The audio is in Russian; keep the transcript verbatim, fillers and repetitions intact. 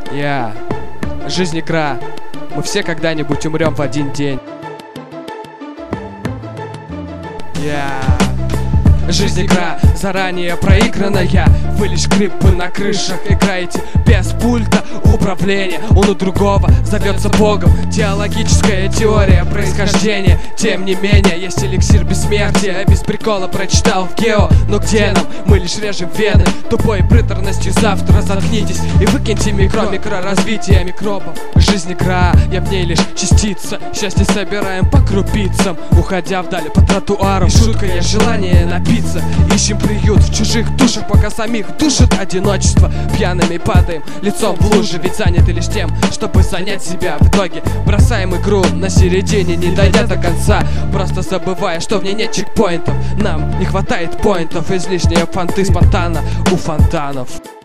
Я. Жизнь игра. Мы все когда-нибудь умрем в один день. Я. Жизнь игра, заранее проигранная. Вы лишь клипы на крышах играете без пульта управления. Он у другого зовется Богом. Теологическая теория происхождения. Тем не менее, есть эликсир бессмертия. Без прикола прочитал в гео. Но где нам? Мы лишь режем вены тупой приторностью. Завтра заткнитесь и выкиньте микро Микроразвитие микробов. Жизнь игра, я в ней лишь частица. Счастье собираем по крупицам, уходя вдаль по тротуарам. И шутка есть желание напиться. Ищем приют в чужих душах, пока самих душит одиночество. Пьяными падаем лицом в лужи, ведь заняты лишь тем, чтобы занять себя. В итоге бросаем игру на середине, не дойдя до конца, просто забывая, что в ней нет чекпоинтов. Нам не хватает поинтов, излишние фанты спонтанно у фонтанов.